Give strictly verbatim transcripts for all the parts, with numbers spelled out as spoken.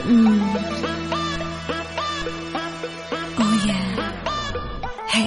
Oh yeah. Hey.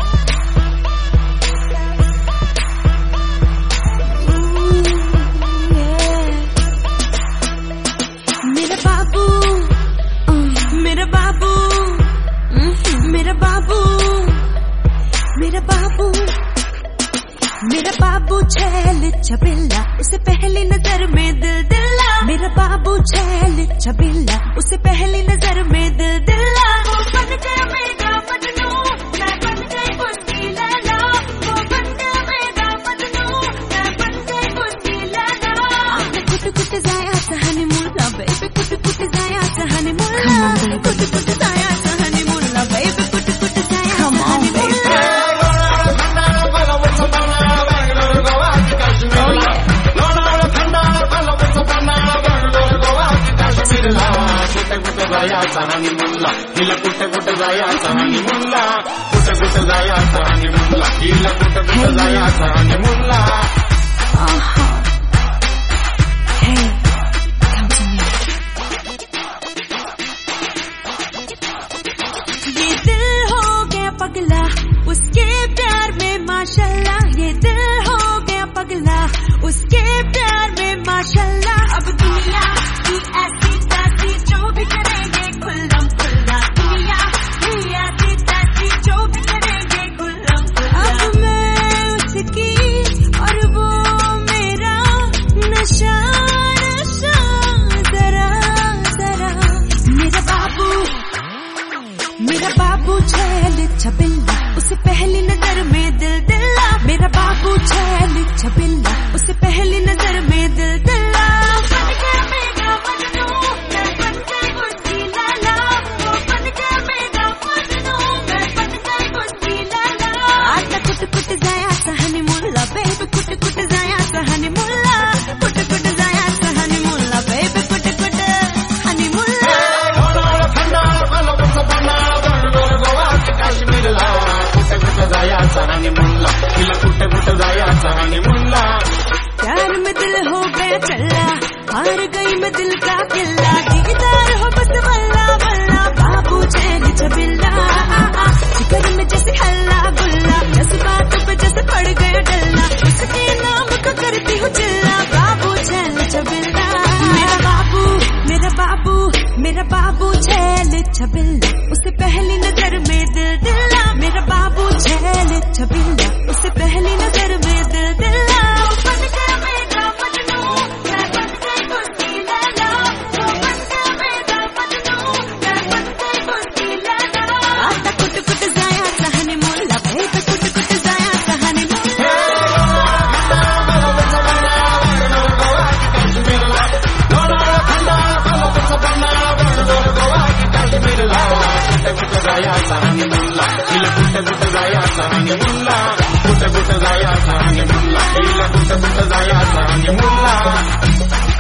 मेरा बाबू, मेरा बाबू, मेरा बाबू, मेरा बाबू, मेरा बाबू छैल छबिल्ला, उसे पहली नजर में दिल दिला। मेरा बाबू छैल छबिल्ला, उसे पहली नजर में दिल दिला। वो बन गया मेरा मजनू, मैं बन गई उसकी लैला। वो बन गया मेरा मजनू, मैं बन गई उसकी लैला। आंखें कुट कुट जाया सहनी मुल्ला, बेबी कुट कुट जाया सहनी मुल्ला, कुट कुट जाया सहनी मुल्ला, बेबी कुट कुट जाया सहनी मुल्ला। Sahani mulla, hila kutte kutte zaya sahani mulla, kutte kutte zaya sahani mulla, hila kutte kutte zaya sahani mulla. Uh-huh. Hey, come to me. ये दिल हो गया पगला, उसके प्यार में माशाल्लाह। ये दिल हो गया पगला, उसके प्यार में माशाल्लाह। अब दुनिया की ऐसी तैसी जो भी करेंगे खुल्लम खुल्ला, दुनिया की ऐसी तैसी जो भी करेंगे खुल्लम खुल्ला। अब मैं उसकी और वो मेरा, नशा नशा जरा जरा। मेरा बाबू, मेरा बाबू छैल छबिल्ला, उसे पहली नजर में दिल दिला। मेरा बाबू छैल छबिल्ला, उसे पहली नजर में दिल दिला। बन गया मेरा मजनू, मैं बन गई उसकी लैला। वो बन गया मेरा मजनू, मैं बन गई उसकी लैला। आता कुट कुट जाया सहनी मुल्ला, बेबी कुट कुट जाया सहनी मुल्ला, कुट कुट जाया सहनी मुल्ला, बेबी कुट कुट हनी मुल्ला। Sahani mulla, hila kutte kutte zaya sahani mulla. प्यार में दिल हो गया चल्ला, हार गई मैं दिल का किल्ला। दीदार हो बस बल्ला बल्ला, बाबू छैल छबिल्ला। जिगर में जैसे हल्ला गुल्ला, जज्बातों पे जैसे पड़ गया डल्ला। उसके नाम को करती हूँ चिल्ला, बाबू छैल छबिल्ला। मेरा बाबू, मेरा बाबू, मेरा बाबू छैल छबिल्ला, उसे पहली नजर में दिल दिला। मेरा बाबू छैल छबिल्ला, उसे पहली नजर में दिल दिला। बन गया मेरा मजनू, मैं बन गई उसकी लैला। वो बन गया मेरा मजनू, मैं बन गई उसकी लैला। आता कुट कुट जाया सहनी मुल्ला, बेबी कुट कुट जाया सहनी मुल्ला। Sahani mulla, hila kutte kutte zaya sahani mulla, kutte kutte zaya sahani mulla, hila kutte kutte zaya sahani mulla.